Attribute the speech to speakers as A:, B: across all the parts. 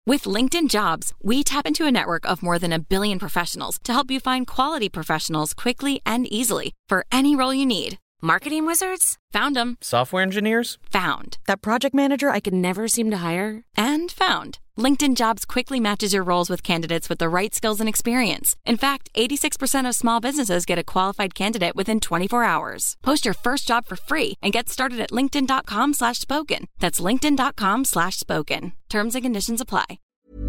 A: With LinkedIn Jobs, we tap into a network of more than 1 billion professionals to help you find quality professionals quickly and easily for any role you need. Marketing wizards? Found them.
B: Software engineers?
A: Found. That project manager I could never seem to hire? And found. LinkedIn Jobs quickly matches your roles with candidates with the right skills and experience. In fact, 86% of small businesses get a qualified candidate within 24 hours. Post your first job for free and get started at linkedin.com/spoken. That's linkedin.com/spoken. Terms and conditions apply.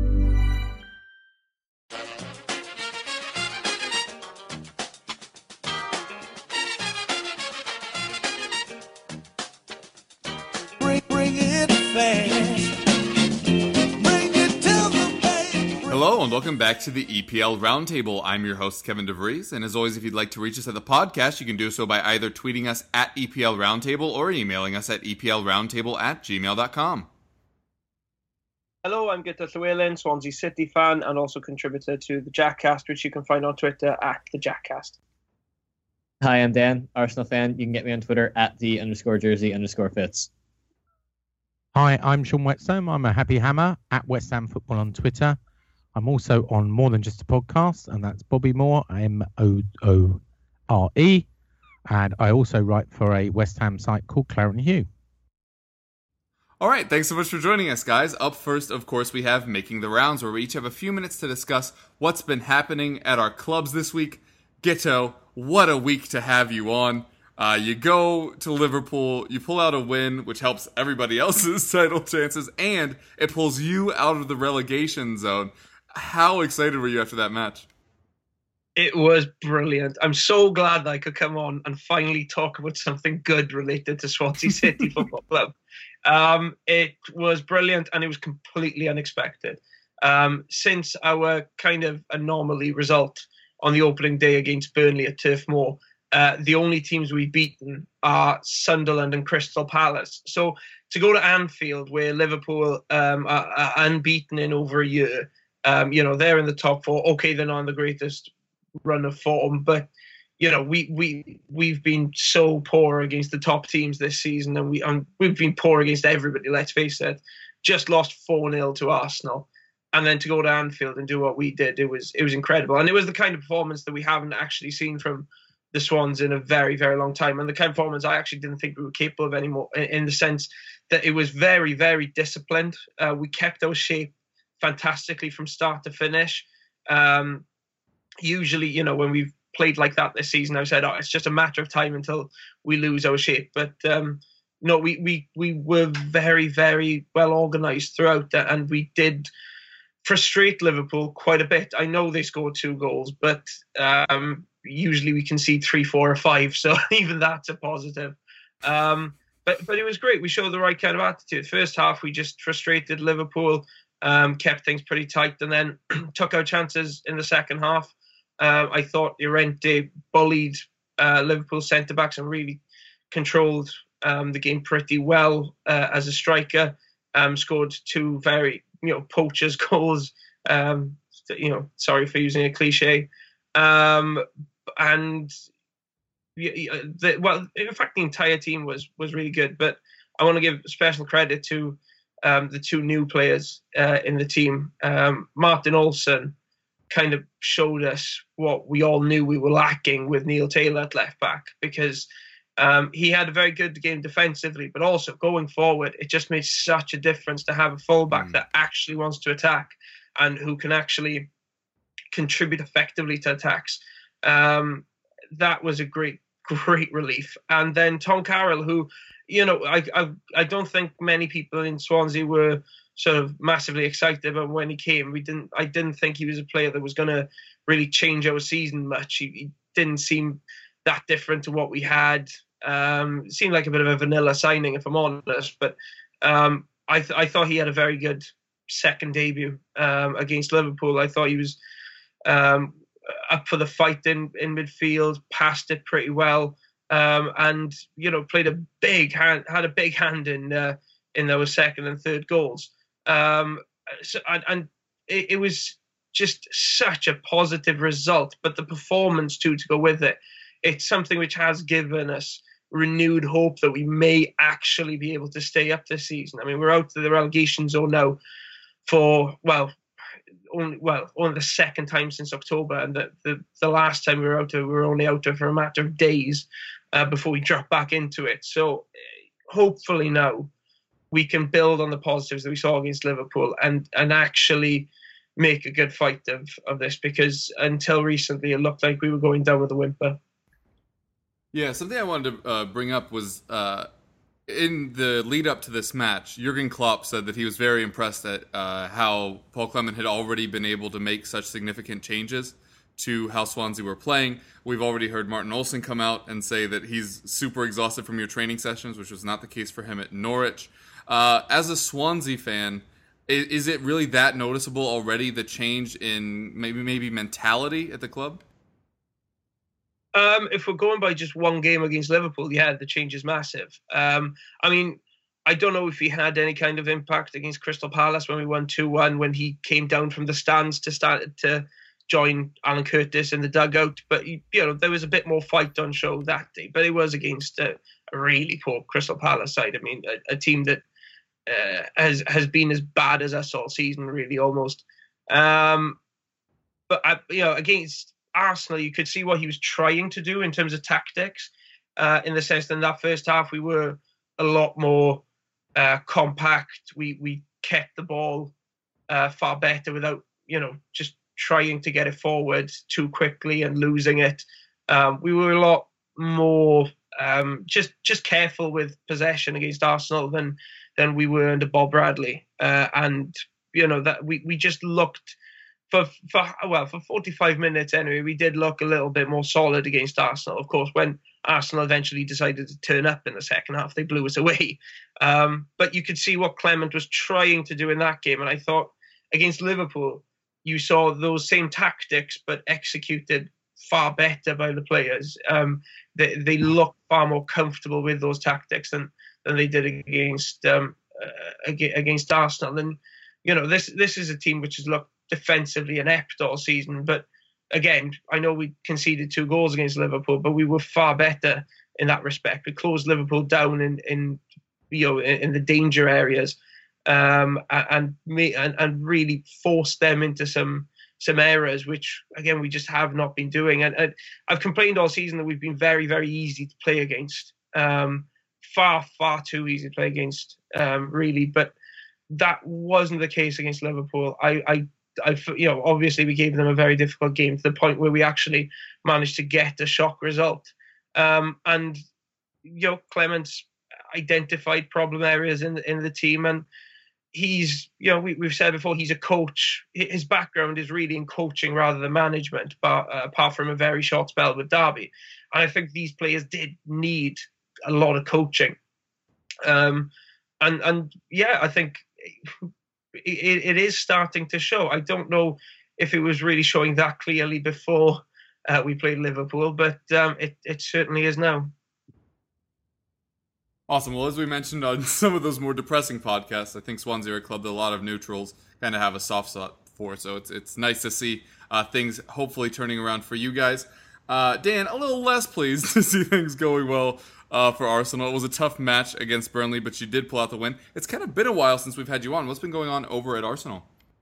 C: Hello and welcome back to the EPL Roundtable. I'm your host, Kevin DeVries, and as always, if you'd like to reach us at the podcast, you can do so by either tweeting us at EPL Roundtable or emailing us at eplroundtable@gmail.com.
D: Hello, I'm Guto Llewellyn, Swansea City fan and also contributor to the Jackcast, which you can find on Twitter at the Jackcast.
E: Hi, I'm Dan, Arsenal fan. You can get me on Twitter at @the_jersey_fits.
F: Hi, I'm Sean Whetstone. I'm a happy hammer at West Ham Football on Twitter. I'm also on More Than Just a Podcast, and that's Bobby Moore, Moore. And I also write for a West Ham site called Claret & Hugh.
C: All right, thanks so much for joining us, guys. Up first, of course, we have Making the Rounds, where we each have a few minutes to discuss what's been happening at our clubs this week. Guto, what a week to have you on. You go to Liverpool, you pull out a win, which helps everybody else's title chances, and it pulls you out of the relegation zone. How excited were you after that match?
D: It was brilliant. I'm so glad that I could come on and finally talk about something good related to Swansea City Football Club. It was brilliant and it was completely unexpected. Since our kind of anomaly result on the opening day against Burnley at Turf Moor, the only teams we've beaten are Sunderland and Crystal Palace. So to go to Anfield, where Liverpool are unbeaten in over a year, they're in the top four. Okay, they're not in the greatest run of form, but we've been so poor against the top teams this season, and we've been poor against everybody. Let's face it. Just lost 4-0 to Arsenal, and then to go to Anfield and do what we did, it was incredible, and it was the kind of performance that we haven't actually seen from the Swans in a very, very long time, and the kind of performance I actually didn't think we were capable of anymore. In the sense that it was very, very disciplined. We kept our shape fantastically from start to finish. Usually, when we've played like that this season, I've said, it's just a matter of time until we lose our shape. But no, we were very, very well organised throughout that, and we did frustrate Liverpool quite a bit. I know they scored 2 goals, but usually we concede 3, 4 or 5, so even that's a positive. But it was great. We showed the right kind of attitude. First half, we just frustrated Liverpool, kept things pretty tight, and then took our chances in the second half. I thought Llorente bullied Liverpool centre-backs and really controlled the game pretty well as a striker. Scored 2 very, poachers goals. Sorry for using a cliche. In fact, the entire team was really good. But I want to give special credit to the 2 new players in the team. Martin Olsen kind of showed us what we all knew we were lacking with Neil Taylor at left back, because he had a very good game defensively, but also going forward, it just made such a difference to have a fullback that actually wants to attack and who can actually contribute effectively to attacks. That was a great relief. And then Tom Carroll, who, I don't think many people in Swansea were sort of massively excited about when he came. I didn't think he was a player that was going to really change our season much. He didn't seem that different to what we had. It seemed like a bit of a vanilla signing, if I'm honest. But I thought he had a very good second debut against Liverpool. I thought he was up for the fight in midfield, passed it pretty well, and played a big hand, had a big hand in those second and third goals. It was just such a positive result, but the performance too to go with it. It's something which has given us renewed hope that we may actually be able to stay up this season. I mean, we're out of the relegation zone now only the second time since October, and the last time we were only out for a matter of days before we dropped back into it. So hopefully now we can build on the positives that we saw against Liverpool and actually make a good fight of this, because until recently it looked like we were going down with a whimper.
C: Yeah, something I wanted to bring up was in the lead up to this match, Jurgen Klopp said that he was very impressed at how Paul Clement had already been able to make such significant changes to how Swansea were playing. We've already heard Martin Olsen come out and say that he's super exhausted from your training sessions, which was not the case for him at Norwich. As a Swansea fan, is it really that noticeable already, the change in maybe mentality at the club?
D: If we're going by just one game against Liverpool, yeah, the change is massive. I mean, I don't know if he had any kind of impact against Crystal Palace when we won 2-1, when he came down from the stands to join Alan Curtis in the dugout. But, there was a bit more fight on show that day. But it was against a really poor Crystal Palace side. I mean, a team that has been as bad as us all season, really, almost. But, against Arsenal, you could see what he was trying to do in terms of tactics, in the sense that in that first half we were a lot more compact. We kept the ball far better without just trying to get it forward too quickly and losing it. We were a lot more just careful with possession against Arsenal than we were under Bob Bradley, and that we just looked. For 45 minutes anyway, we did look a little bit more solid against Arsenal. Of course, when Arsenal eventually decided to turn up in the second half, they blew us away. But you could see what Clement was trying to do in that game. And I thought against Liverpool, you saw those same tactics, but executed far better by the players. They looked far more comfortable with those tactics than they did against Arsenal. And, this is a team which has looked defensively inept all season, but again, I know we conceded 2 goals against Liverpool, but we were far better in that respect. We closed Liverpool down in the danger areas, and really forced them into some errors, which again we just have not been doing. And I've complained all season that we've been very, very easy to play against, far too easy to play against, really. But that wasn't the case against Liverpool. Obviously we gave them a very difficult game to the point where we actually managed to get a shock result. And Clement's identified problem areas in the team, and he's, we've said before, he's a coach. His background is really in coaching rather than management, but apart from a very short spell with Derby. And I think these players did need a lot of coaching. And I think it is starting to show. I don't know if it was really showing that clearly before we played Liverpool, but it certainly is now.
C: Awesome. Well, as we mentioned on some of those more depressing podcasts, I think Swansea are a club that a lot of neutrals kind of have a soft spot for. So it's nice to see things hopefully turning around for you guys. Dan, a little less pleased to see things going well for Arsenal. It was a tough match against Burnley, but you did pull out the win. It's kind of been a while since we've had you on. What's been going on over at Arsenal?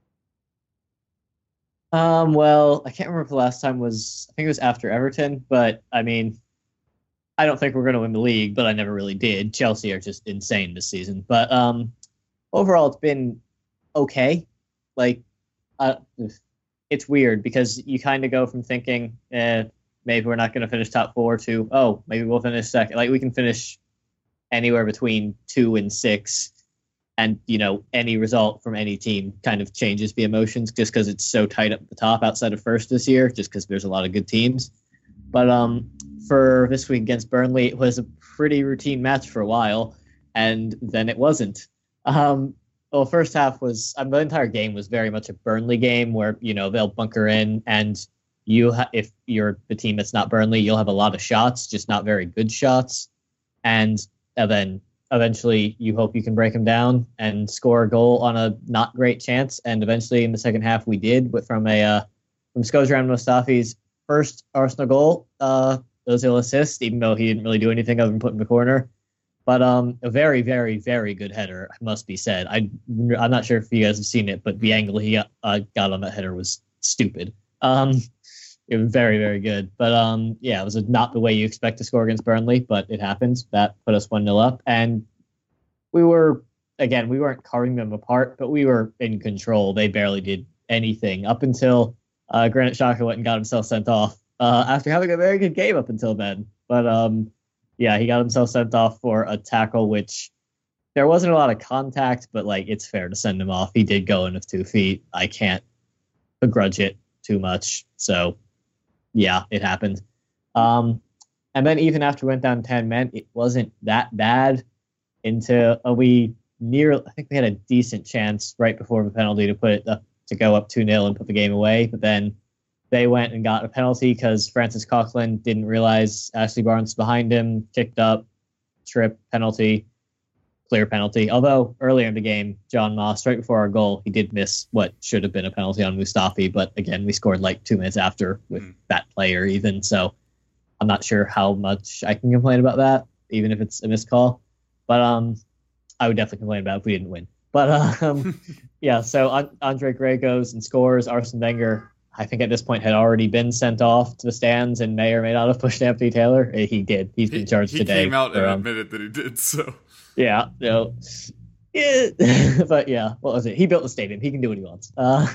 E: Well, I can't remember if the last time was, I think it was after Everton, but I mean, I don't think we're going to win the league, but I never really did. Chelsea are just insane this season. But overall, it's been okay. Like, it's weird because you kind of go from thinking, maybe we're not going to finish top 4 to, oh, maybe we'll finish second. Like, we can finish anywhere between 2 and 6. And, any result from any team kind of changes the emotions just because it's so tight up the top outside of first this year, just because there's a lot of good teams. But for this week against Burnley, it was a pretty routine match for a while, and then it wasn't. Well, first half was, the entire game was very much a Burnley game where, they'll bunker in, and if you're the team that's not Burnley, you'll have a lot of shots, just not very good shots. And then eventually you hope you can break them down and score a goal on a not great chance. And eventually in the second half we did, but from Shkodran Mustafi's first Arsenal goal, Ozil assist, even though he didn't really do anything other than put in the corner. But a very, very, very good header, must be said. I'm not sure if you guys have seen it, but the angle he got on that header was stupid. It was very, very good. But yeah, it was not the way you expect to score against Burnley, but it happens. That put us 1-0 up. And we weren't carving them apart, but we were in control. They barely did anything up until Granit Xhaka went and got himself sent off after having a very good game up until then. But yeah, he got himself sent off for a tackle, which there wasn't a lot of contact, but like it's fair to send him off. He did go in with 2 feet. I can't begrudge it too much. So yeah, it happened. And then even after we went down 10 men, it wasn't that bad until I think we had a decent chance right before the penalty to put it up, to go up 2-0 and put the game away. But then they went and got a penalty because Francis Coquelin didn't realize Ashley Barnes behind him, kicked up, trip, penalty, clear penalty. Although earlier in the game, John Moss, right before our goal, he did miss what should have been a penalty on Mustafi. But again, we scored like 2 minutes after with that player even. So I'm not sure how much I can complain about that, even if it's a missed call. But I would definitely complain about it if we didn't win. But yeah, so Andre Gray goes and scores. Arsene Wenger, I think at this point, had already been sent off to the stands and may or may not have pushed Anthony Taylor. He did. He's been charged today.
C: He came out and admitted that he did, so.
E: Yeah, yeah. But yeah, what was it? He built the stadium. He can do what he wants.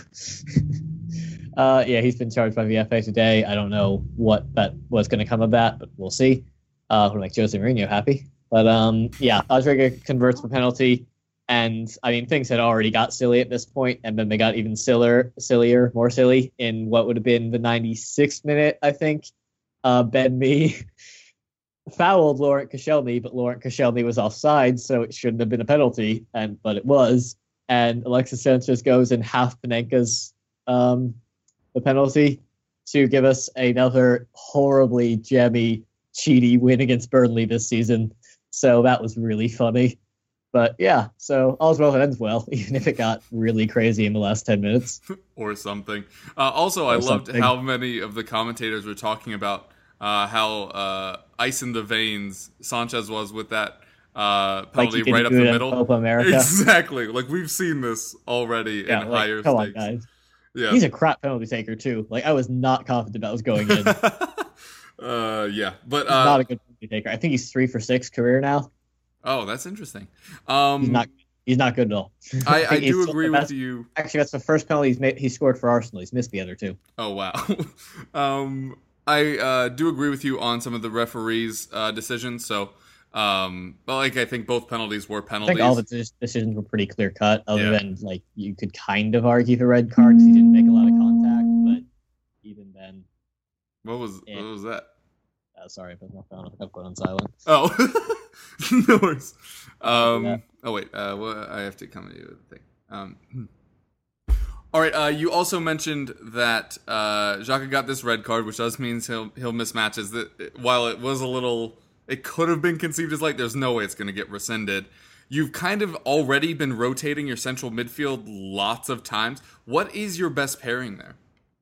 E: Yeah, he's been charged by the FA today. I don't know what that was going to come of that, but we'll see. It'll make Jose Mourinho happy. But yeah, Oswego converts the penalty. And I mean, things had already got silly at this point, and then they got even sillier, more silly in what would have been the 96th minute, I think. Ben Mee fouled Laurent Koscielny, but Laurent Koscielny was offside, so it shouldn't have been a penalty, but it was. And Alexis Sanchez goes and half Panenka's the penalty to give us another horribly jammy, cheaty win against Burnley this season. So that was really funny. But yeah, so all's well that ends well, even if it got really crazy in the last 10 minutes.
C: Or something. Also, I loved how many of the commentators were talking about how ice in the veins Sanchez was with that penalty right up the middle.
E: Copa America.
C: Exactly. Like, we've seen this already in higher
E: come
C: stakes.
E: On, guys.
C: Yeah.
E: He's a crap penalty taker, too. Like, I was not confident that was going in.
C: Yeah, but...
E: he's not a good penalty taker. I think he's 3 for 6 career now.
C: Oh, that's interesting.
E: He's not good at all.
C: I do agree with you.
E: Actually, that's the first penalty he scored for Arsenal. He's missed the other 2.
C: Oh, wow. I do agree with you on some of the referees' decisions. So, but like, I think both penalties were penalties.
E: I think all the decisions were pretty clear cut, other than like you could kind of argue the red card because he didn't make a lot of contact. But even then,
C: what was that?
E: Sorry, I put my phone. I've put on silent.
C: Oh, no worries. Oh wait, well, I have to come to you with the thing. All right. You also mentioned that Xhaka got this red card, which does mean he'll miss matches. That while it was it could have been conceived as like there's no way it's going to get rescinded. You've kind of already been rotating your central midfield lots of times. What is your best pairing there?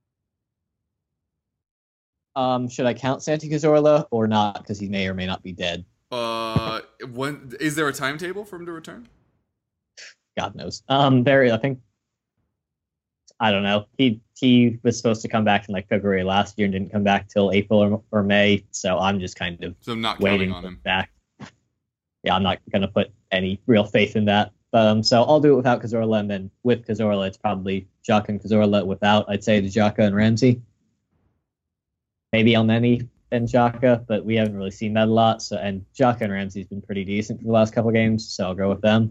E: Should I count Santi Cazorla or not? Because he may or may not be dead.
C: When is there a timetable for him to return?
E: God knows. I think. I don't know. He was supposed to come back in like February last year and didn't come back till April or May. So I'm just kind of
C: not
E: waiting
C: on him
E: back. Yeah, I'm not going to put any real faith in that. So I'll do it without Cazorla, and then with Cazorla, it's probably Xhaka and Cazorla. Without, I'd say the Xhaka and Ramsey. Maybe Elneny and Xhaka, but we haven't really seen that a lot. So, and Xhaka and Ramsey's been pretty decent for the last couple games, so I'll go with them.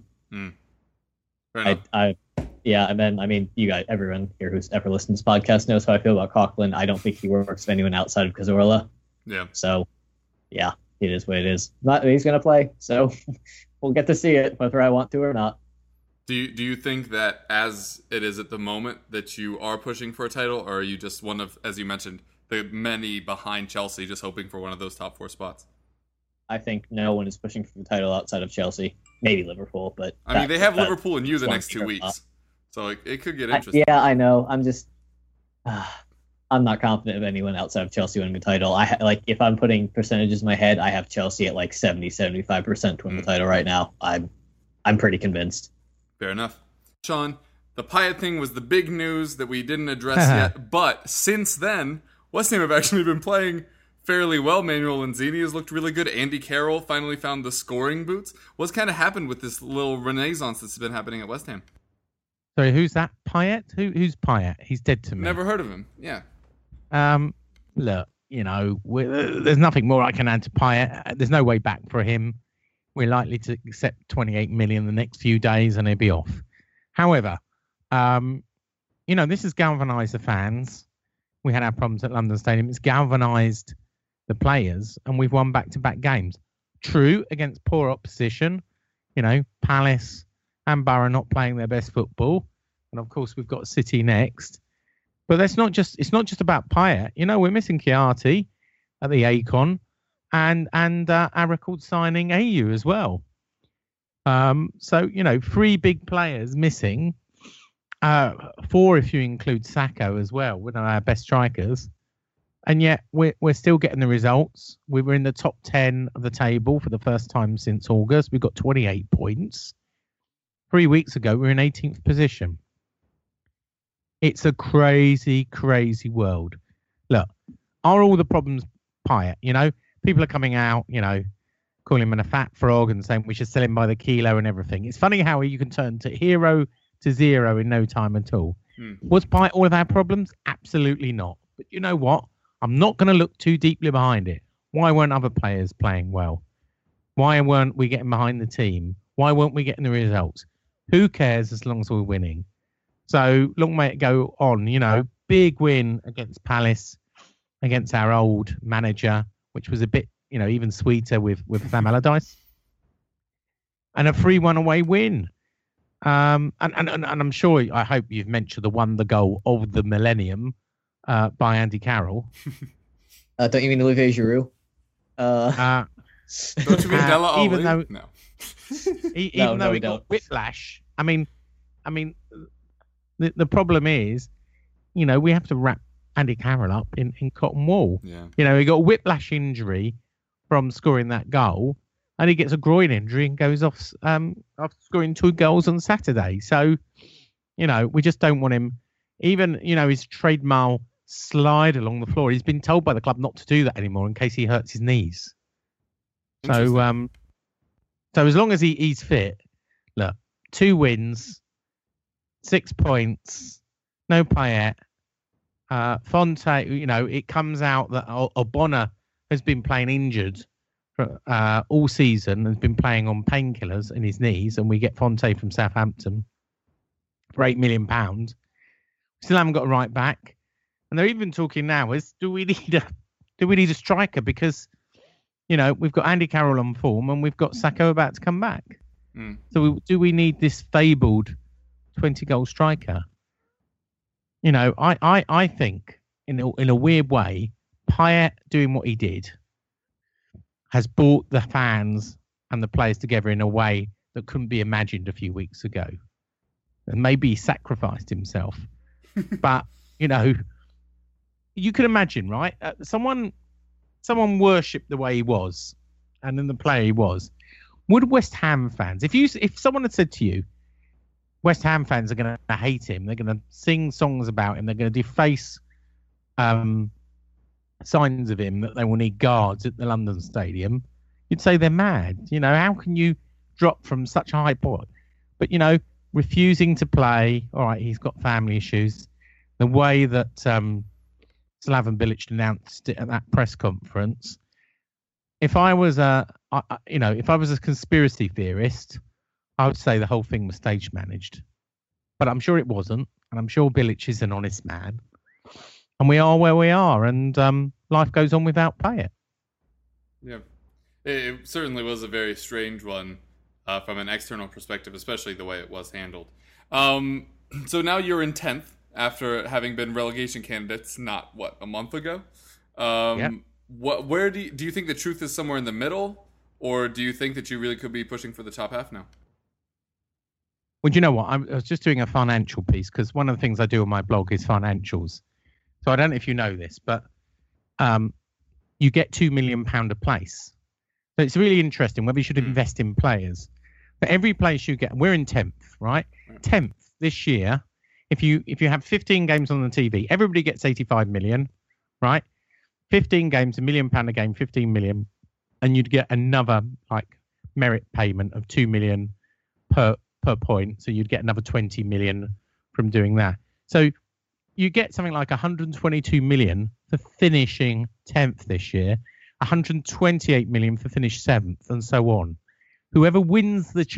E: Yeah, and then, I mean, you guys, everyone here who's ever listened to this podcast knows how I feel about Coquelin. I don't think he works with anyone outside of Cazorla.
C: Yeah.
E: So, yeah, it is what it is. He's going to play, so we'll get to see it, whether I want to or not.
C: Do you think that as it is at the moment that you are pushing for a title, or are you just one of, as you mentioned, the many behind Chelsea just hoping for one of those top 4 spots?
E: I think no one is pushing for the title outside of Chelsea. Maybe Liverpool, but...
C: I mean, they have Liverpool and you the next 2 weeks. So it could get interesting.
E: Yeah, I know. I'm just... I'm not confident of anyone outside of Chelsea winning the title. If I'm putting percentages in my head, I have Chelsea at like 70-75% to win the title right now. I'm pretty convinced.
C: Fair enough. Sean, the Payet thing was the big news that we didn't address yet, but since then, West Ham have actually been playing fairly well. Manuel Lanzini has looked really good. Andy Carroll finally found the scoring boots. What's kind of happened with this little renaissance that's been happening at West Ham?
F: Sorry, who's that? Payet? Who's Payet? He's dead to me.
C: Never heard of him. Yeah.
F: Look, there's nothing more I can add to Payet. There's no way back for him. We're likely to accept 28 million the next few days and he'll be off. However, this has galvanised the fans. We had our problems at London Stadium. It's galvanised the players, and we've won back-to-back games. True, against poor opposition. Palace and Borough not playing their best football, and of course we've got City next. But it's not just about Payet. We're missing Chiati at the Akon, and our record signing AU as well. So 3 big players missing. 4 if you include Sacco as well, one of our best strikers, and yet we're still getting the results. We were in the top 10 of the table for the first time since August. We've got 28 points. 3 weeks ago we were in 18th position. It's a crazy, crazy world. Look, are all the problems Payet? People are coming out, calling him a fat frog and saying we should sell him by the kilo and everything. It's funny how you can turn to hero to zero in no time at all. Was Payet all of our problems? Absolutely not. But you know what? I'm not going to look too deeply behind it. Why weren't other players playing well? Why weren't we getting behind the team? Why weren't we getting the results? Who cares as long as we're winning? So long may it go on. Big win against Palace, against our old manager, which was a bit, even sweeter with Sam Allardyce. And a 3-1 away win. And I'm sure, I hope you've mentioned the goal of the millennium by Andy Carroll.
E: Don't you mean Olivier Giroud?
C: Don't you mean Della Oli?
F: Even though
E: No.
F: He got whiplash. I mean, the problem is, we have to wrap Andy Carroll up in cotton wool.
C: Yeah.
F: He got a whiplash injury from scoring that goal. And he gets a groin injury and goes off after scoring 2 goals on Saturday. So, we just don't want him. Even, his trademark slide along the floor. He's been told by the club not to do that anymore in case he hurts his knees. So as long as he's fit, look, 2 wins, 6 points, no Payet. Fonte, it comes out that Obona has been playing injured all season, has been playing on painkillers in his knees, and we get Fonte from Southampton for £8 million. Still haven't got a right back, and they're even talking now is do we need a striker because we've got Andy Carroll on form and we've got Sacco about to come back. So do we need this fabled 20-goal striker? I think in a weird way, Payet doing what he did has brought the fans and the players together in a way that couldn't be imagined a few weeks ago. And maybe he sacrificed himself. But, you can imagine, right? Someone worshipped the way he was and then the player he was. Would West Ham fans, if someone had said to you, West Ham fans are going to hate him, they're going to sing songs about him, they're going to deface signs of him that they will need guards at the London Stadium, you'd say they're mad. How can you drop from such a high point? But, refusing to play, all right, he's got family issues. The way that Slaven Bilic announced it at that press conference, if I was a conspiracy theorist, I would say the whole thing was stage managed. But I'm sure it wasn't, and I'm sure Bilic is an honest man. And we are where we are, and life goes on without Payet.
C: Yeah, it certainly was a very strange one from an external perspective, especially the way it was handled. So now you're in 10th after having been relegation candidates not, a month ago?
F: Yeah.
C: Where do you think the truth is somewhere in the middle, or do you think that you really could be pushing for the top half now?
F: Well, do you know what? I was just doing a financial piece because one of the things I do on my blog is financials. So I don't know if you know this, but you get £2 million a place. So it's really interesting whether you should invest in players. For every place you get, we're in 10th, right? 10th this year. If you have 15 games on the TV, everybody gets 85 million, right? 15 games, £1 million a game, 15 million, and you'd get another like merit payment of 2 million per point. So you'd get another 20 million from doing that. So you get something like 122 million for finishing 10th this year, 128 million for finish 7th, and so on. Whoever wins the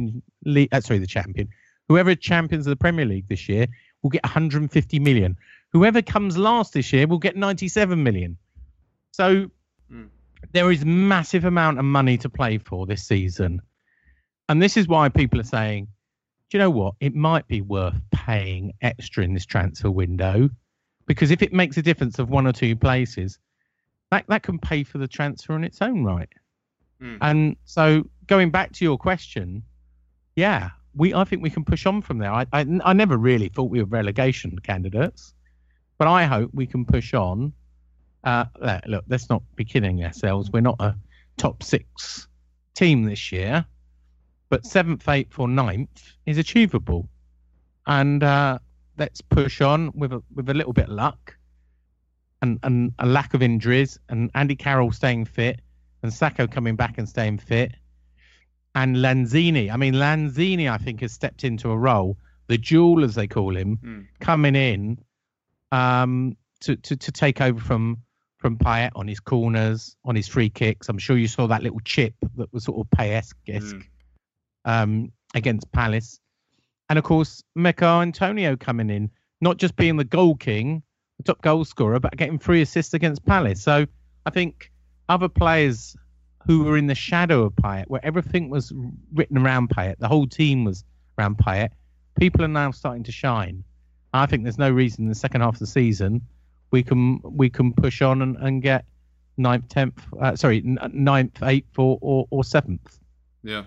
F: whoever champions of the Premier League this year will get 150 million. Whoever comes last this year will get 97 million. So there is massive amount of money to play for this season. And this is why people are saying, do you know what? It might be worth paying extra in this transfer window, because if it makes a difference of 1 or 2 places, that can pay for the transfer in its own right. And so going back to your question, I think we can push on from there. I never really thought we were relegation candidates, but I hope we can push on. Look, let's not be kidding ourselves. We're not a top 6 team this year, but 7th, 8th or 9th is achievable. And let's push on with a little bit of luck and a lack of injuries, and Andy Carroll staying fit, and Sacco coming back and staying fit, and Lanzini. I mean, Lanzini, I think, has stepped into a role, the jewel, as they call him, coming in to take over from Payet on his corners, on his free kicks. I'm sure you saw that little chip that was sort of Payet-esque against Palace. And, of course, Mikel Antonio coming in, not just being the goal king, the top goal scorer, but getting 3 assists against Palace. So I think other players who were in the shadow of Payet, where everything was written around Payet, the whole team was around Payet, people are now starting to shine. I think there's no reason in the second half of the season we can push on and get 9th, 8th or 7th.
C: Yeah.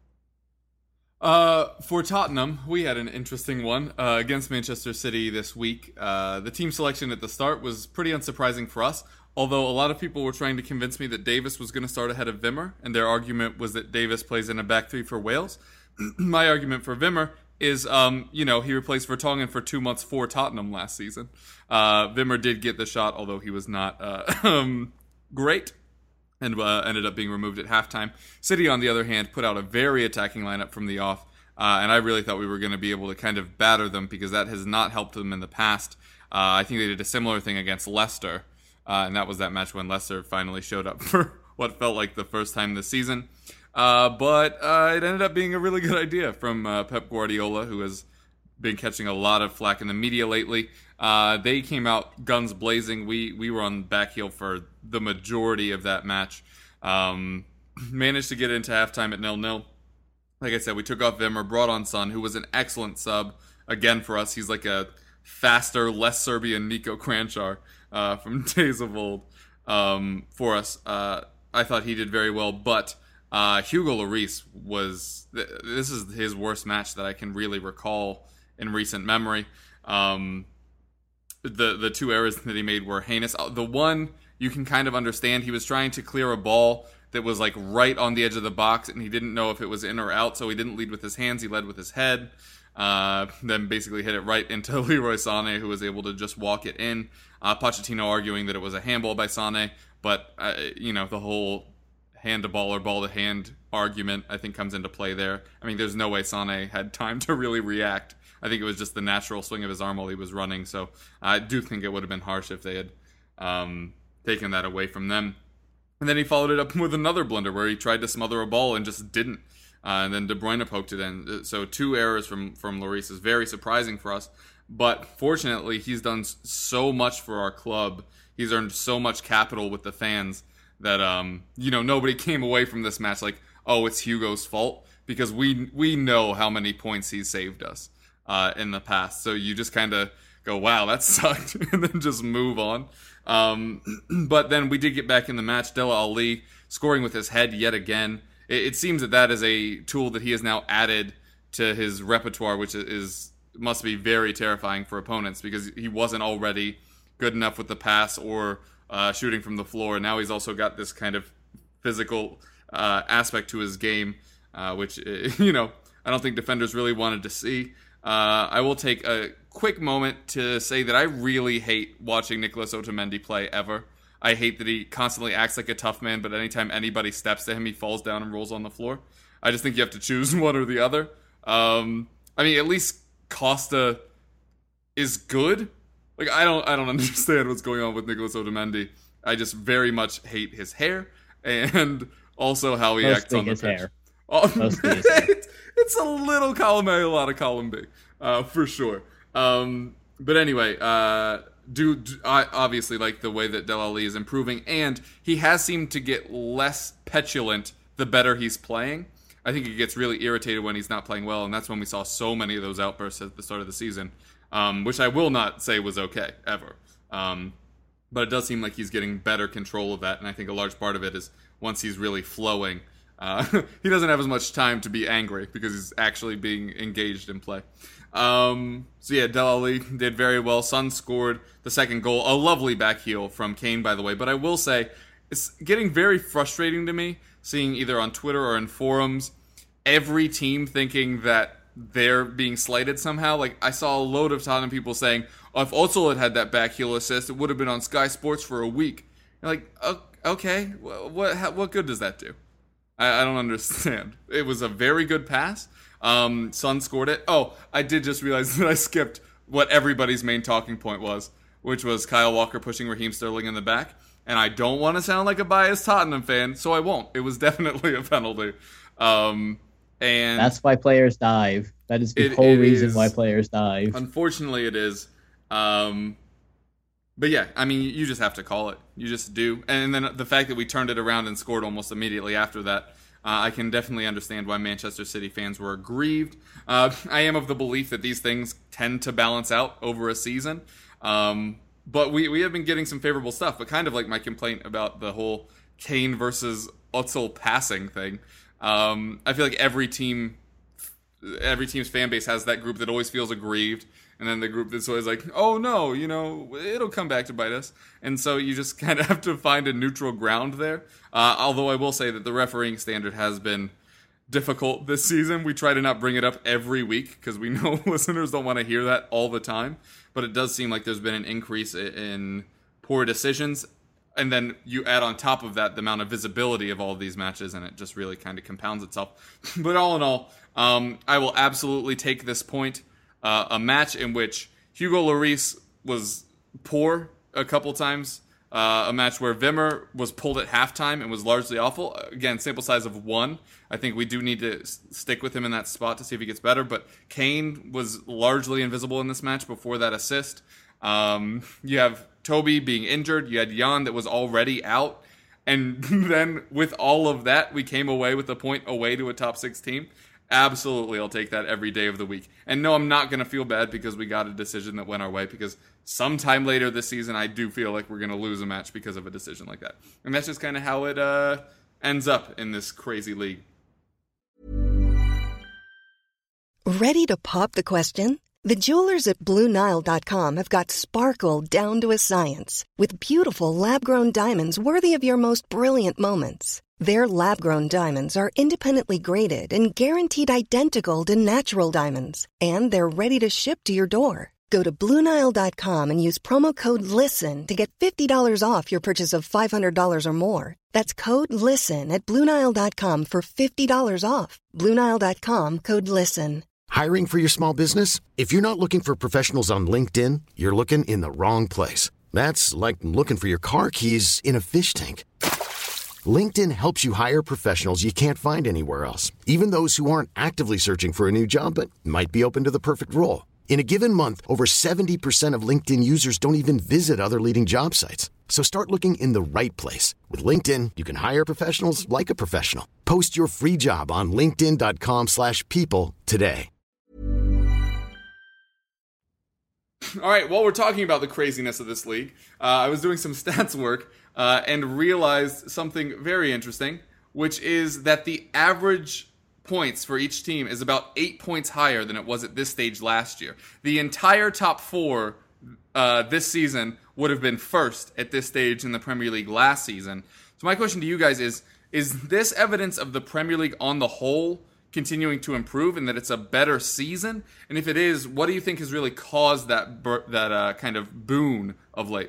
C: For Tottenham, we had an interesting one against Manchester City this week. The team selection at the start was pretty unsurprising for us, although a lot of people were trying to convince me that Davis was going to start ahead of Wimmer, and their argument was that Davis plays in a back 3 for Wales. My argument for Wimmer is, he replaced Vertonghen for 2 months for Tottenham last season. Wimmer did get the shot, although he was not great, and ended up being removed at halftime. City, on the other hand, put out a very attacking lineup from the off, and I really thought we were going to be able to kind of batter them, because that has not helped them in the past. I think they did a similar thing against Leicester, and that was that match when Leicester finally showed up for what felt like the first time this season. But it ended up being a really good idea from Pep Guardiola, who has been catching a lot of flack in the media lately. They came out guns blazing. We were on back heel for the majority of that match. Managed to get into halftime at 0-0. Like I said, we took off Wimmer, brought on Son, who was an excellent sub again for us. He's like a faster, less Serbian Nico Kranjčar from days of old for us. I thought he did very well, but Hugo Lloris this is his worst match that I can really recall in recent memory. The 2 errors that he made were heinous. The one you can kind of understand, he was trying to clear a ball that was like right on the edge of the box, and he didn't know if it was in or out, so he didn't lead with his hands, he led with his head. Then basically hit it right into Leroy Sané, who was able to just walk it in. Pochettino arguing that it was a handball by Sané, but the whole hand to ball or ball to hand argument, I think, comes into play there. I mean, there's no way Sané had time to really react. I think it was just the natural swing of his arm while he was running. So I do think it would have been harsh if they had taken that away from them. And then he followed it up with another blunder where he tried to smother a ball and just didn't. And then De Bruyne poked it in. So 2 errors from Lloris is very surprising for us. But fortunately, he's done so much for our club. He's earned so much capital with the fans that nobody came away from this match like, oh, it's Hugo's fault, because we know how many points he's saved us in the past. So you just kind of go, wow, that sucked, and then just move on. But then we did get back in the match. Dele Alli scoring with his head yet again. It seems that is a tool that he has now added to his repertoire, which must be very terrifying for opponents, because he wasn't already good enough with the pass or shooting from the floor. And now he's also got this kind of physical aspect to his game, which, I don't think defenders really wanted to see. I will take a quick moment to say that I really hate watching Nicholas Otamendi play ever. I hate that he constantly acts like a tough man, but anytime anybody steps to him, he falls down and rolls on the floor. I just think you have to choose one or the other. At least Costa is good. Like, I don't understand what's going on with Nicholas Otamendi. I just very much hate his hair and also how he acts on the pitch.
E: Hair.
C: It's a little column A, a lot of column B, for sure. But anyway, I obviously like the way that Dele Alli is improving, and he has seemed to get less petulant the better he's playing. I think he gets really irritated when he's not playing well, and that's when we saw so many of those outbursts at the start of the season, which I will not say was okay, ever. But it does seem like he's getting better control of that, and I think a large part of it is once he's really flowing, he doesn't have as much time to be angry because he's actually being engaged in play. Dele Alli did very well. Son scored the second goal. A lovely back heel from Kane, by the way. But I will say, it's getting very frustrating to me seeing either on Twitter or in forums every team thinking that they're being slighted somehow. Like, I saw a load of Tottenham people saying, oh, if Ozil had that back heel assist, it would have been on Sky Sports for a week. You're like, okay, what good does that do? I don't understand. It was a very good pass. Son scored it. Oh, I did just realize that I skipped what everybody's main talking point was, which was Kyle Walker pushing Raheem Sterling in the back. And I don't want to sound like a biased Tottenham fan, so I won't. It was definitely a penalty. And
E: that's why players dive. That is the whole reason why players dive.
C: Unfortunately, it is. But yeah, I mean, you just have to call it. You just do. And then the fact that we turned it around and scored almost immediately after that, I can definitely understand why Manchester City fans were aggrieved. I am of the belief that these things tend to balance out over a season. But we have been getting some favorable stuff. But kind of like my complaint about the whole Kane versus Özil passing thing. I feel like every team's fan base has that group that always feels aggrieved. And then the group that's always like, oh no, it'll come back to bite us. And so you just kind of have to find a neutral ground there. Although I will say that the refereeing standard has been difficult this season. We try to not bring it up every week because we know listeners don't want to hear that all the time. But it does seem like there's been an increase in poor decisions. And then you add on top of that the amount of visibility of all of these matches, and it just really kind of compounds itself. But all in all, I will absolutely take this point. A match in which Hugo Lloris was poor a couple times. A match where Wimmer was pulled at halftime and was largely awful. Again, sample size of 1. I think we do need to stick with him in that spot to see if he gets better. But Kane was largely invisible in this match before that assist. You have Toby being injured. You had Jan that was already out. And then with all of that, we came away with a point away to a top 6 team. Absolutely, I'll take that every day of the week. And no, I'm not going to feel bad because we got a decision that went our way, because sometime later this season, I do feel like we're going to lose a match because of a decision like that. And that's just kind of how it ends up in this crazy league.
B: Ready to pop the question? The jewelers at BlueNile.com have got sparkle down to a science with beautiful lab-grown diamonds worthy of your most brilliant moments. Their lab-grown diamonds are independently graded and guaranteed identical to natural diamonds. And they're ready to ship to your door. Go to BlueNile.com and use promo code LISTEN to get $50 off your purchase of $500 or more. That's code LISTEN at BlueNile.com for $50 off. BlueNile.com, code LISTEN.
G: Hiring for your small business? If you're not looking for professionals on LinkedIn, you're looking in the wrong place. That's like looking for your car keys in a fish tank. LinkedIn helps you hire professionals you can't find anywhere else, even those who aren't actively searching for a new job but might be open to the perfect role. In a given month, over 70% of LinkedIn users don't even visit other leading job sites. So start looking in the right place. With LinkedIn, you can hire professionals like a professional. Post your free job on linkedin.com/people today.
C: All right, while we're talking about the craziness of this league, I was doing some stats work and realized something very interesting, which is that the average points for each team is about 8 points higher than it was at this stage last year. The entire top 4 this season would have been first at this stage in the Premier League last season. So my question to you guys is this evidence of the Premier League on the whole continuing to improve and that it's a better season? And if it is, what do you think has really caused that kind of boon of late?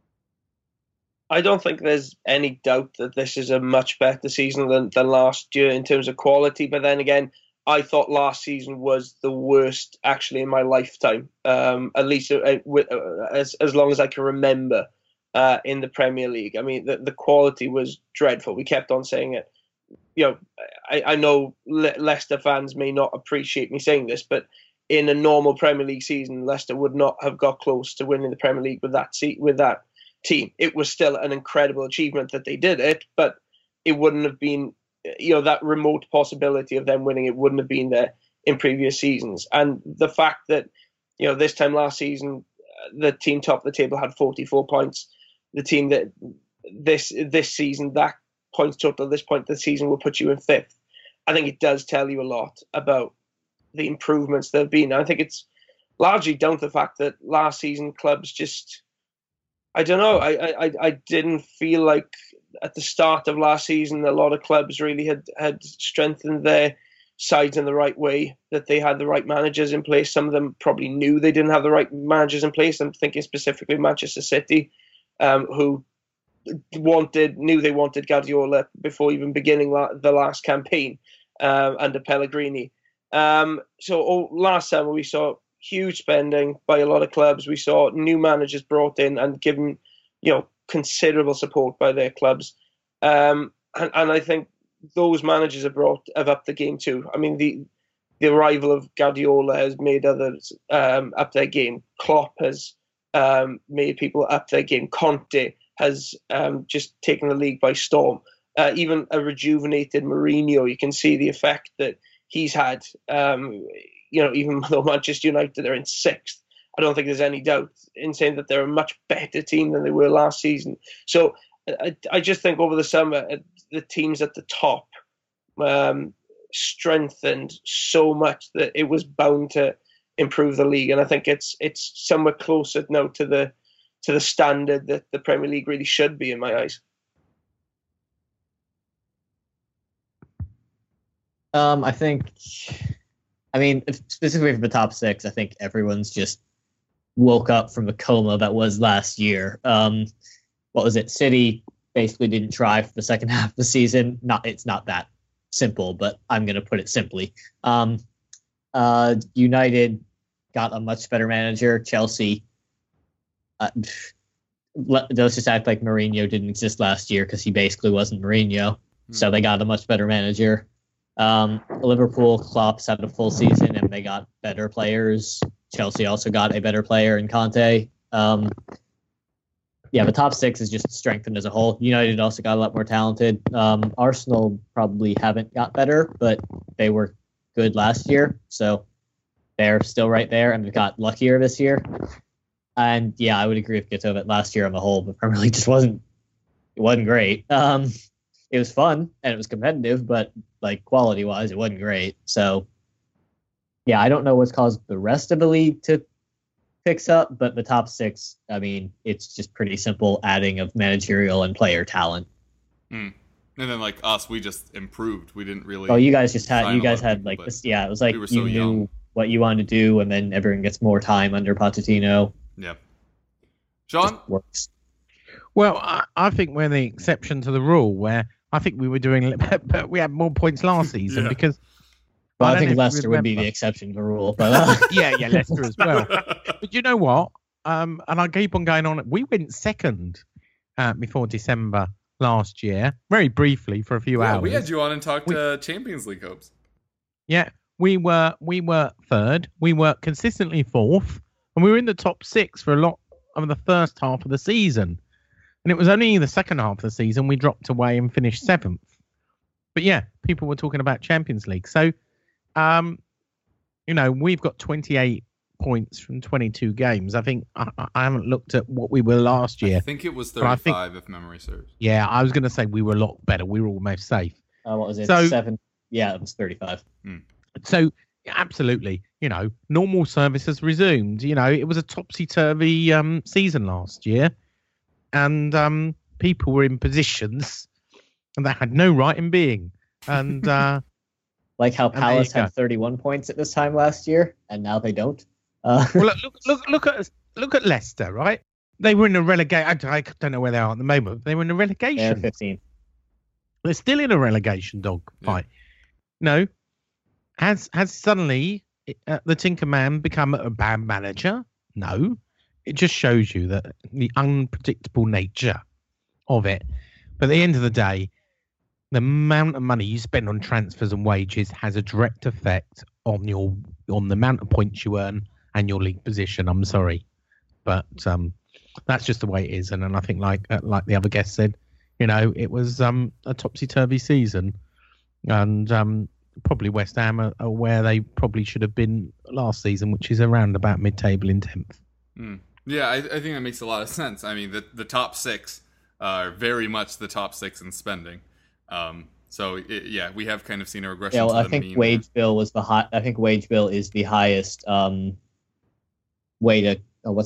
D: I don't think there's any doubt that this is a much better season than last year in terms of quality. But then again, I thought last season was the worst actually in my lifetime, at least as long as I can remember in the Premier League. I mean, the quality was dreadful. We kept on saying it. You know, I know Leicester fans may not appreciate me saying this, but in a normal Premier League season, Leicester would not have got close to winning the Premier League with that team. It was still an incredible achievement that they did it, but it wouldn't have been, that remote possibility of them winning it wouldn't have been there in previous seasons. And the fact that, this time last season, the team top of the table had 44 points. The team that this season, that points total at this point of the season will put you in fifth. I think it does tell you a lot about the improvements that have been. I think it's largely down to the fact that last season clubs just, I don't know, I didn't feel like at the start of last season a lot of clubs really had strengthened their sides in the right way, that they had the right managers in place. Some of them probably knew they didn't have the right managers in place. I'm thinking specifically Manchester City, who knew they wanted Guardiola before even beginning the last campaign under Pellegrini. So last summer we saw huge spending by a lot of clubs. We saw new managers brought in and given, considerable support by their clubs. And I think those managers have upped the game too. I mean, the arrival of Guardiola has made others up their game. Klopp has made people up their game. Conte has just taken the league by storm. Even a rejuvenated Mourinho, you can see the effect that he's had. Even though Manchester United are in sixth, I don't think there's any doubt in saying that they're a much better team than they were last season. So I just think over the summer, the teams at the top strengthened so much that it was bound to improve the league. And I think it's somewhere closer now to the standard that the Premier League really should be, in my eyes.
E: I mean, specifically for the top six, I think everyone's just woke up from the coma that was last year. What was it? City basically didn't try for the second half of the season. It's not that simple, but I'm going to put it simply. United got a much better manager. Chelsea, those just act like Mourinho didn't exist last year because he basically wasn't Mourinho. So they got a much better manager. Liverpool, Klopp's had a full season and they got better players. Chelsea also got a better player in Conte. The top six is just strengthened as a whole. United also got a lot more talented. Arsenal probably haven't got better, but they were good last year. So they're still right there and they got luckier this year. And yeah, I would agree with Gito that last year on the whole, the Premier League just wasn't great. It was fun and it was competitive, but like quality wise, it wasn't great. So yeah, I don't know what's caused the rest of the league to fix up, but the top six, I mean, it's just pretty simple adding of managerial and player talent.
C: And then like us, we just improved. We didn't really.
E: Oh, you guys had like this. Yeah, it was like you knew what you wanted to do, and then everyone gets more time under Pochettino.
C: Yeah. John?
E: Works.
F: Well, I think we're the exception to the rule, where I think we were doing, but we had more points last season because.
E: Well, I think Leicester would be the exception to the rule, but
F: yeah, Leicester as well. But you know what? And I keep on going on. We went second before December last year, very briefly for a few hours.
C: We had you on and talked Champions League hopes.
F: Yeah, we were third. We were consistently fourth, and we were in the top six for a lot of the first half of the season. And it was only the second half of the season we dropped away and finished seventh. But yeah, people were talking about Champions League. So, we've got 28 points from 22 games. I think I haven't looked at what we were last year.
C: I think it was 35 if memory serves.
F: Yeah, I was going to say we were a lot better. We were almost safe.
E: What was it? 7? Yeah, it was 35.
F: So Yeah, absolutely. Normal service has resumed. It was a topsy-turvy season last year, and people were in positions and they had no right in being. And
E: like how
F: and there
E: Palace
F: you
E: had
F: go.
E: 31 points at this time last year, and now they don't.
F: Well, look at Leicester, right? They were in a relegation. I don't know where they are at the moment. But they were in a
E: They're
F: relegation.
E: 15.
F: They're still in a relegation dog fight. No, has suddenly the Tinker Man become a bad manager? No, it just shows you that the unpredictable nature of it. But at the end of the day, the amount of money you spend on transfers and wages has a direct effect on the amount of points you earn and your league position. I'm sorry, but that's just the way it is. And then I think, like the other guest said, it was a topsy-turvy season, and probably West Ham are where they probably should have been last season, which is around about mid-table in 10th.
C: Yeah, I think that makes a lot of sense. I mean, the top six are very much the top six in spending. We have kind of seen a regression.
E: Yeah, well,
C: to
E: I
C: the
E: think
C: mean
E: wage bill was I think wage bill is the highest way to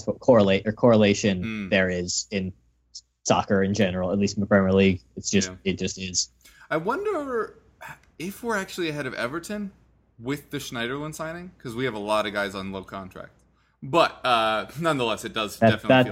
E: correlation there is in soccer in general, at least in the Premier League. It just is.
C: I wonder if we're actually ahead of Everton with the Schneiderlin signing, because we have a lot of guys on low contract. But nonetheless, it does definitely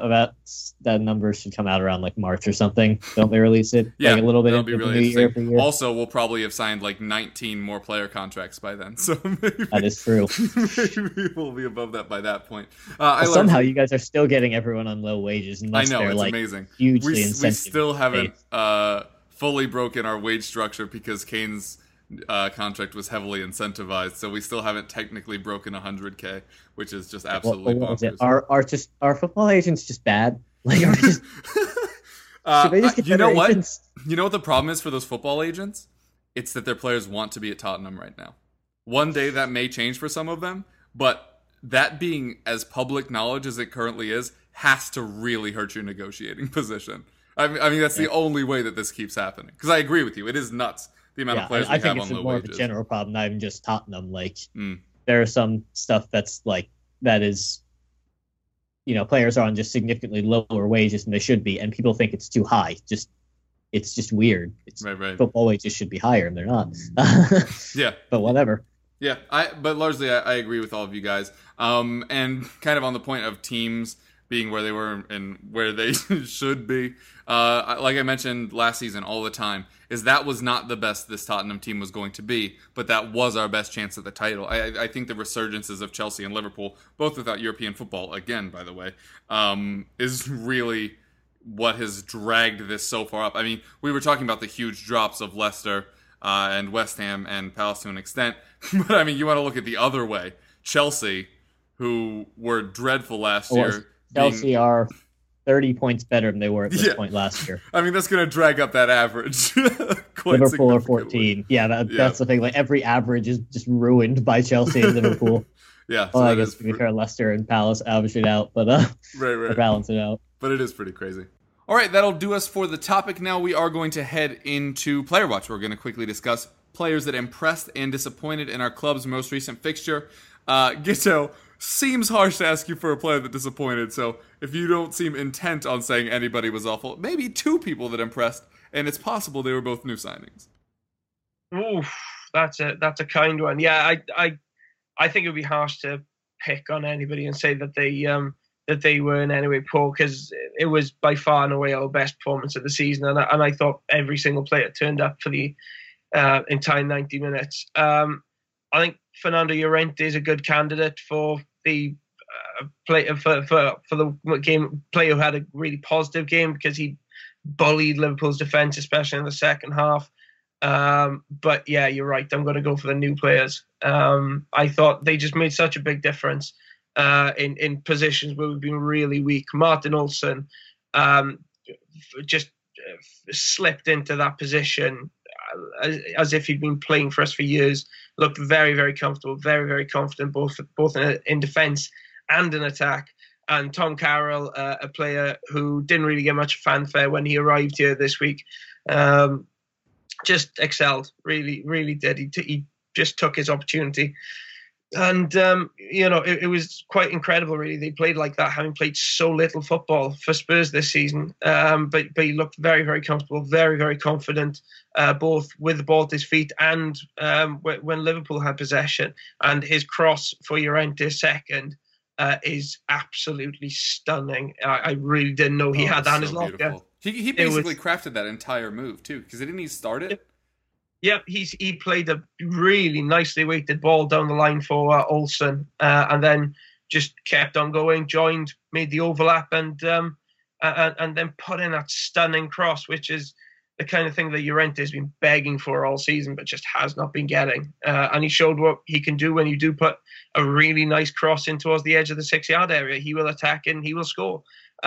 E: that number should come out around like March or something. Don't they release it?
C: Yeah,
E: like a little bit
C: that'll be
E: into
C: really
E: the new year.
C: Also, we'll probably have signed like 19 more player contracts by then. So maybe,
E: that is true.
C: Maybe we'll be above that by that point.
E: Somehow you guys are still getting everyone on low wages.
C: I know,
E: they're
C: it's
E: like
C: amazing.
E: Hugely
C: we
E: incentive.
C: Still haven't fully broken our wage structure because Kane's contract was heavily incentivized, so we still haven't technically broken 100K, which is just absolutely bonkers.
E: Are football agents just bad? Like, are just, should they just get better agents?
C: You know what the problem is for those football agents? It's that their players want to be at Tottenham right now. One day that may change for some of them, but that being as public knowledge as it currently is has to really hurt your negotiating position. I mean that's the only way that this keeps happening. Because I agree with you, it is nuts. The amount of players we have on low wages. I think it's more of a
E: general problem, not even just Tottenham. Like, there are some stuff that's like, that is, players are on just significantly lower wages than they should be, and people think it's too high. It's just weird.
C: Right.
E: Football wages should be higher, and they're not.
C: Yeah.
E: But whatever.
C: Yeah, but largely I agree with all of you guys. And kind of on the point of teams being where they were and where they should be. Like I mentioned last season all the time, is that was not the best this Tottenham team was going to be, but that was our best chance at the title. I think the resurgences of Chelsea and Liverpool, both without European football, again, by the way, is really what has dragged this so far up. I mean, we were talking about the huge drops of Leicester and West Ham and Palace to an extent, but I mean, you want to look at the other way. Chelsea, who were dreadful last year.
E: Chelsea are 30 points better than they were at this point last year.
C: I mean, that's going to drag up that average.
E: Liverpool are 14. Yeah, that's the thing. Like, every average is just ruined by Chelsea and Liverpool.
C: Yeah.
E: Well, I guess to be fair, Leicester and Palace average it out, but
C: right.
E: balance it out.
C: But it is pretty crazy. All right, that'll do us for the topic. Now we are going to head into Player Watch. We're going to quickly discuss players that impressed and disappointed in our club's most recent fixture. Gitto, seems harsh to ask you for a player that disappointed, so if you don't seem intent on saying anybody was awful, maybe two people that impressed, and it's possible they were both new signings.
D: Oof, that's a kind one. Yeah, I think it would be harsh to pick on anybody and say that they were in any way poor, because it was by far and away our best performance of the season, and I thought every single player turned up for the entire 90 minutes. I think Fernando Llorente is a good candidate for the player for the game, player who had a really positive game, because he bullied Liverpool's defence, especially in the second half. But yeah, you're right. I'm going to go for the new players. I thought they just made such a big difference in positions where we've been really weak. Martin Olsson just slipped into that position as if he'd been playing for us for years. Looked very, very comfortable, very, very confident, both in defence and in attack. And Tom Carroll, a player who didn't really get much fanfare when he arrived here this week, just excelled. Really, really did. He just took his opportunity. And, it was quite incredible, really. They played like that, having played so little football for Spurs this season. But he looked very, very comfortable, very, very confident, both with the ball at his feet and when Liverpool had possession. And his cross for Llorente second is absolutely stunning. I really didn't know he had that in his locker.
C: He basically crafted that entire move, too, because didn't he start it?
D: Yeah, he played a really nicely weighted ball down the line for Olsen, and then just kept on going, made the overlap, and then put in that stunning cross, which is the kind of thing that Llorente has been begging for all season, but just has not been getting. And he showed what he can do when you do put a really nice cross in towards the edge of the 6-yard area. He will attack and he will score.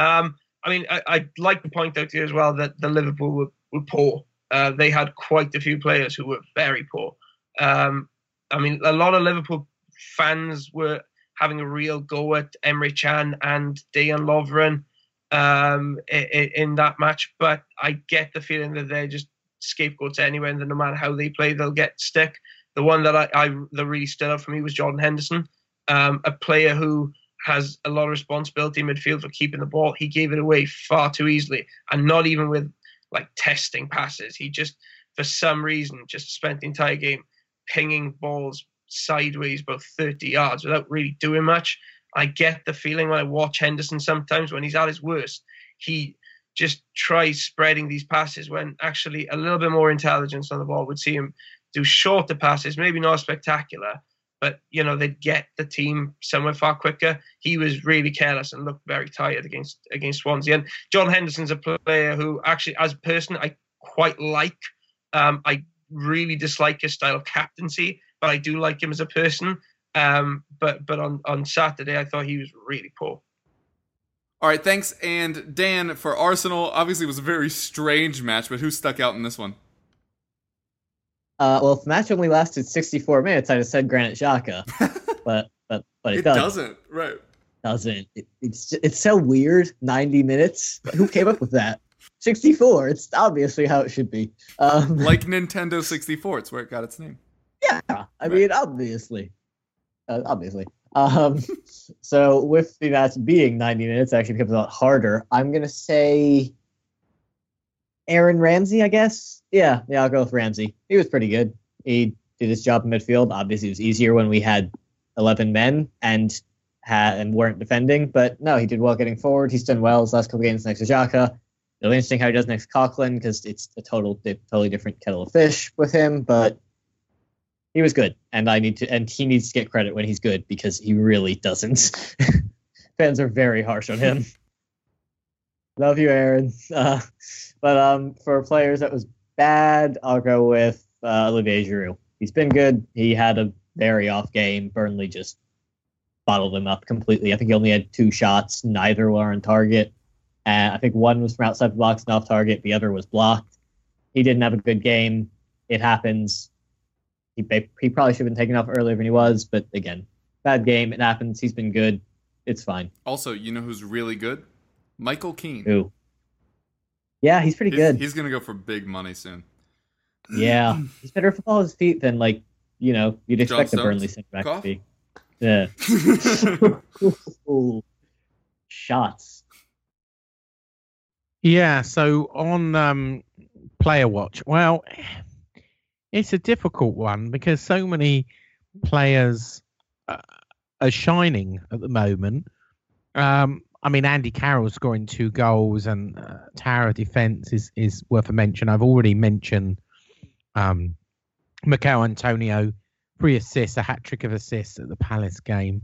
D: I'd like to point out here as well that the Liverpool were poor. They had quite a few players who were very poor. A lot of Liverpool fans were having a real go at Emre Can and Dejan Lovren in that match, but I get the feeling that they're just scapegoats anyway, and that no matter how they play, they'll get stick. The one that that really stood out for me was Jordan Henderson, a player who has a lot of responsibility in midfield for keeping the ball. He gave it away far too easily, and not even with testing passes. He just, for some reason, just spent the entire game pinging balls sideways about 30 yards without really doing much. I get the feeling when I watch Henderson sometimes when he's at his worst, he just tries spreading these passes when actually a little bit more intelligence on the ball would see him do shorter passes, maybe not spectacular, but they'd get the team somewhere far quicker. He was really careless and looked very tired against Swansea. And John Henderson's a player who actually, as a person, I quite like. I really dislike his style of captaincy, but I do like him as a person. But on Saturday, I thought he was really poor.
C: All right, thanks. And Dan, for Arsenal, obviously it was a very strange match, but who stuck out in this one?
E: Well, if the match only lasted 64 minutes, I'd have said Granit Xhaka, but it doesn't.
C: Right?
E: Doesn't. It's so weird. 90 minutes. Who came up with that? 64. It's obviously how it should be.
C: Like Nintendo 64. It's where it got its name.
E: Yeah, I mean, obviously. So with the match being 90 minutes, it actually becomes a lot harder. I'm gonna say Aaron Ramsey, I guess. Yeah, I'll go with Ramsey. He was pretty good. He did his job in midfield. Obviously, it was easier when we had 11 men and weren't defending. But no, he did well getting forward. He's done well his last couple games next to Xhaka. It'll be interesting how he does next to Coughlin because it's a totally different kettle of fish with him. But he was good, and he needs to get credit when he's good because he really doesn't. Fans are very harsh on him. Love you, Aaron. But for players that was bad, I'll go with Olivier Giroud. He's been good. He had a very off game. Burnley just bottled him up completely. I think he only had 2 shots. Neither were on target. I think one was from outside the box and off target. The other was blocked. He didn't have a good game. It happens. He probably should have been taken off earlier than he was. But again, bad game. It happens. He's been good. It's fine.
C: Also, you know who's really good? Michael Keane.
E: Who? Yeah, he's pretty good.
C: He's going to go for big money soon.
E: Yeah. He's better at football at his feet than, you'd expect the Burnley center back to be. Yeah. Shots.
F: Yeah, so on Player Watch, well, it's a difficult one because so many players are shining at the moment. Andy Carroll scoring 2 goals and Tower Defence is worth a mention. I've already mentioned Mikel Antonio, 3 assists, a hat-trick of assists at the Palace game.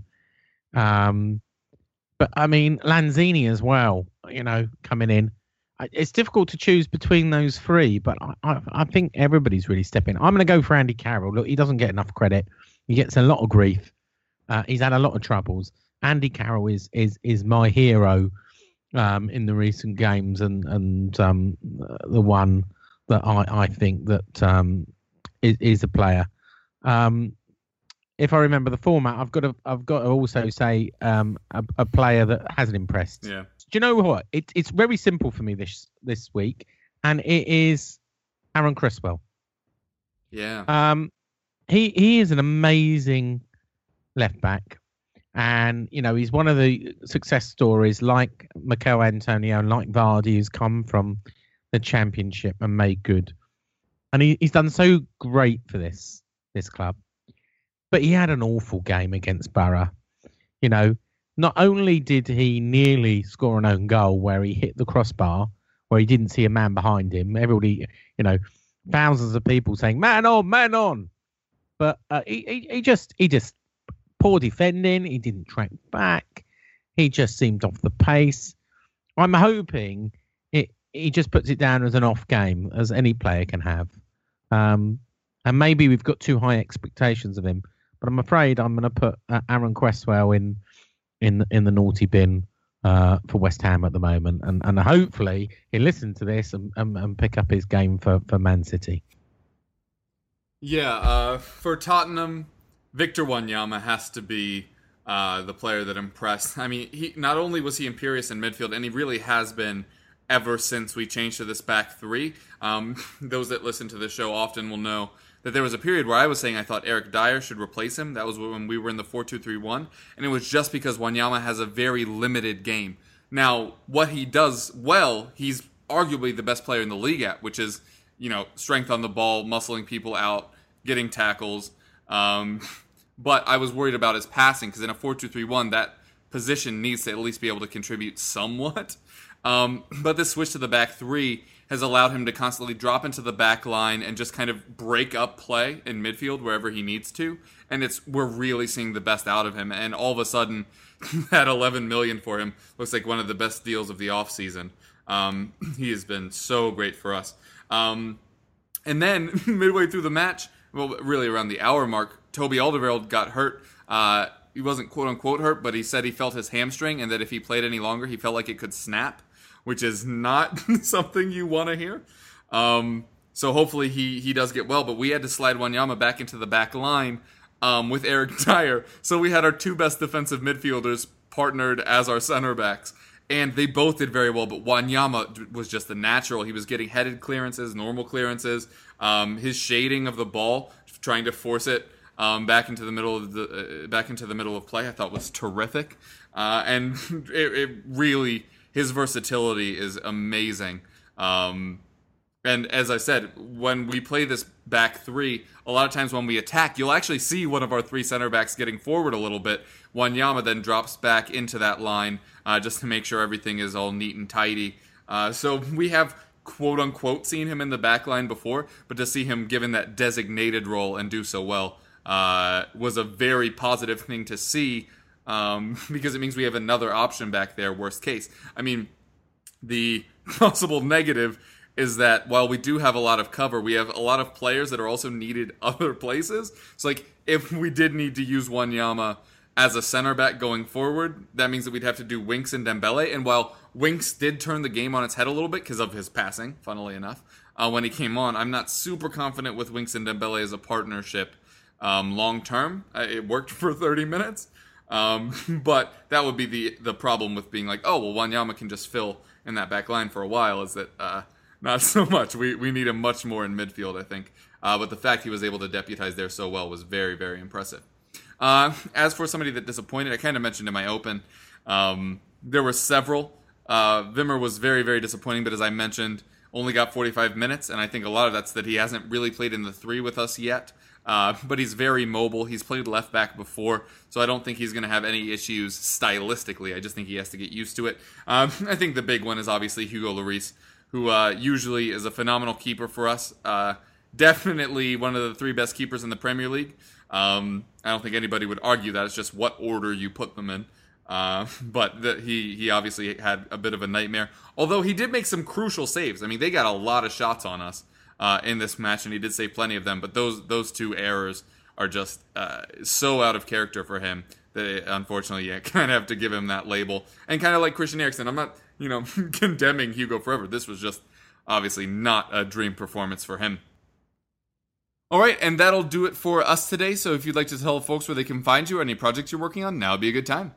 F: But Lanzini as well, coming in. It's difficult to choose between those 3, but I think everybody's really stepping. I'm going to go for Andy Carroll. Look, he doesn't get enough credit. He gets a lot of grief. He's had a lot of troubles. Andy Carroll is my hero in the recent games, and the one that I think that is a player. If I remember the format, I've got to also say a player that hasn't impressed.
C: Yeah.
F: Do you know what? It's very simple for me this week, and it is Aaron Cresswell.
C: Yeah.
F: he is an amazing left back. And, he's one of the success stories like Mikel Antonio and like Vardy, who's come from the Championship and made good. And he's done so great for this club. But he had an awful game against Borough. Not only did he nearly score an own goal where he hit the crossbar, where he didn't see a man behind him. Everybody, thousands of people saying, man on. But he just poor defending. He didn't track back. He just seemed off the pace. I'm hoping he just puts it down as an off game, as any player can have. And maybe we've got too high expectations of him. But I'm afraid I'm going to put Aaron Cresswell in the naughty bin for West Ham at the moment. And hopefully he'll listen to this and pick up his game for Man City.
C: Yeah, for Tottenham, Victor Wanyama has to be the player that impressed. I mean, he not only was he imperious in midfield, and he really has been ever since we changed to this back three. Those that listen to the show often will know that there was a period where I was saying I thought Eric Dyer should replace him. That was when we were in the 4-2-3-1, and it was just because Wanyama has a very limited game. Now, what he does well, he's arguably the best player in the league at, which is, strength on the ball, muscling people out, getting tackles. But I was worried about his passing, because in a 4-2-3-1, that position needs to at least be able to contribute somewhat. But this switch to the back three has allowed him to constantly drop into the back line and just kind of break up play in midfield wherever he needs to. And we're really seeing the best out of him. And all of a sudden, that $11 million for him looks like one of the best deals of the offseason. He has been so great for us. And then midway through the match, well, really around the hour mark, Toby Alderweireld got hurt. He wasn't quote-unquote hurt, but he said he felt his hamstring and that if he played any longer, he felt like it could snap, which is not something you want to hear. So hopefully he does get well, but we had to slide Wanyama back into the back line with Eric Dyer. So we had our two best defensive midfielders partnered as our center backs, and they both did very well, but Wanyama was just a natural. He was getting headed clearances, normal clearances, his shading of the ball, trying to force it back into the middle of play, I thought was terrific. And it really, his versatility is amazing. And as I said, when we play this back three, a lot of times when we attack, you'll actually see one of our three center backs getting forward a little bit. Wanyama then drops back into that line just to make sure everything is all neat and tidy. So we have quote-unquote seen him in the back line before, but to see him given that designated role and do so well was a very positive thing to see, because it means we have another option back there, worst case. I mean, the possible negative is that while we do have a lot of cover, we have a lot of players that are also needed other places. So, if we did need to use Wanyama as a center back going forward, that means that we'd have to do Winks and Dembele. And while Winks did turn the game on its head a little bit because of his passing, funnily enough, when he came on, I'm not super confident with Winks and Dembele as a partnership long term. It worked for 30 minutes. But that would be the problem with being like, oh, well, Wanyama can just fill in that back line for a while, is that not so much. We need him much more in midfield, I think. But the fact he was able to deputize there so well was very, very impressive. As for somebody that disappointed, I kind of mentioned in my open, there were several. Wimmer was very, very disappointing, but as I mentioned, only got 45 minutes, and I think a lot of that's that he hasn't really played in the three with us yet. But he's very mobile. He's played left back before, so I don't think he's going to have any issues stylistically. I just think he has to get used to it. I think the big one is obviously Hugo Lloris, who usually is a phenomenal keeper for us. Definitely one of the three best keepers in the Premier League. I don't think anybody would argue that. It's just what order you put them in. But he obviously had a bit of a nightmare. Although he did make some crucial saves. I mean, they got a lot of shots on us in this match, and he did save plenty of them. But those two errors are just so out of character for him that unfortunately, you kind of have to give him that label. And kind of like Christian Eriksen, I'm not, condemning Hugo forever. This was just obviously not a dream performance for him. All right, and that'll do it for us today. So if you'd like to tell folks where they can find you or any projects you're working on, now would be a good time.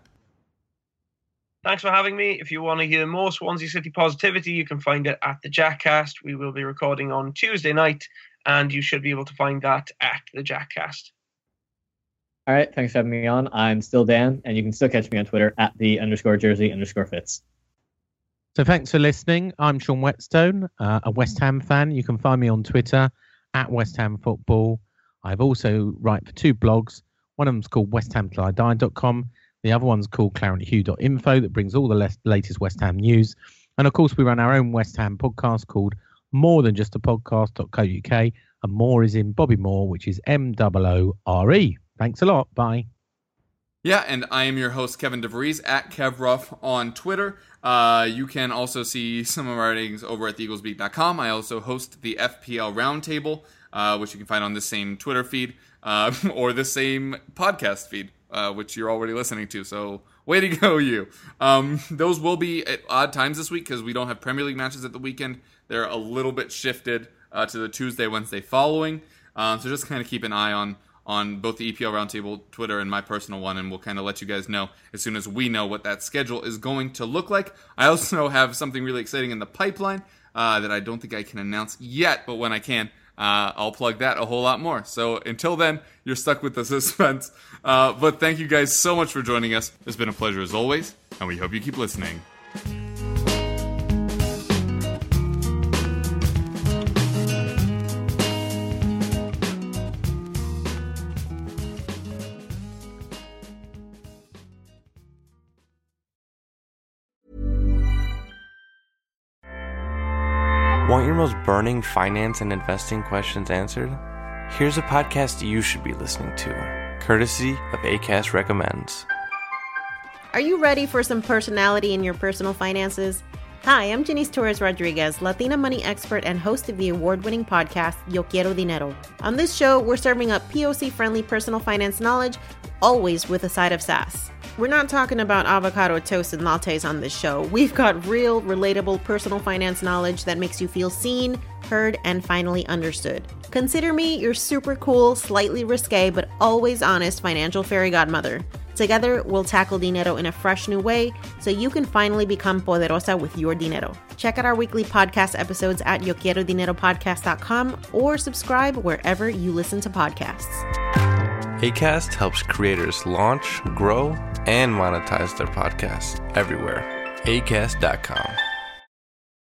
D: Thanks for having me. If you want to hear more Swansea City positivity, you can find it at the Jackcast. We will be recording on Tuesday night and you should be able to find that at the Jackcast.
E: All right, thanks for having me on. I'm still Dan, and you can still catch me on Twitter at @the_jersey_fits.
F: So thanks for listening. I'm Sean Whetstone, a West Ham fan. You can find me on Twitter at West Ham Football. I've also write for 2 blogs. One of them's called westhamtilldie.com. The other one's called clarenthue.info that brings all the latest West Ham news. And of course, we run our own West Ham podcast called More Than Just a Podcast.co.uk. And Moore is in Bobby Moore, which is MOORE. Thanks a lot. Bye.
C: Yeah, and I am your host, Kevin DeVries, at KevRuff on Twitter. You can also see some of my writings over at theeaglesbeat.com. I also host the FPL Roundtable, which you can find on this same Twitter feed or the same podcast feed, which you're already listening to. So way to go, you. Those will be at odd times this week because we don't have Premier League matches at the weekend. They're a little bit shifted to the Tuesday, Wednesday following. So just kind of keep an eye on both the EPL Roundtable Twitter and my personal one, and we'll kind of let you guys know as soon as we know what that schedule is going to look like. I also have something really exciting in the pipeline that I don't think I can announce yet, but when I can, I'll plug that a whole lot more. So until then, you're stuck with the suspense. But thank you guys so much for joining us. It's been a pleasure as always, and we hope you keep listening.
H: Want your most burning finance and investing questions answered? Here's a podcast you should be listening to, courtesy of Acast Recommends.
I: Are you ready for some personality in your personal finances? Hi, I'm Janice Torres Rodriguez, Latina money expert and host of the award-winning podcast, Yo Quiero Dinero. On this show, we're serving up POC-friendly personal finance knowledge, always with a side of sass. We're not talking about avocado toast and lattes on this show. We've got real, relatable personal finance knowledge that makes you feel seen, heard, and finally understood. Consider me your super cool, slightly risque, but always honest financial fairy godmother. Together, we'll tackle dinero in a fresh new way so you can finally become poderosa with your dinero. Check out our weekly podcast episodes at YoQuieroDineroPodcast.com or subscribe wherever you listen to podcasts.
H: Acast helps creators launch, grow, and monetize their podcasts everywhere. Acast.com.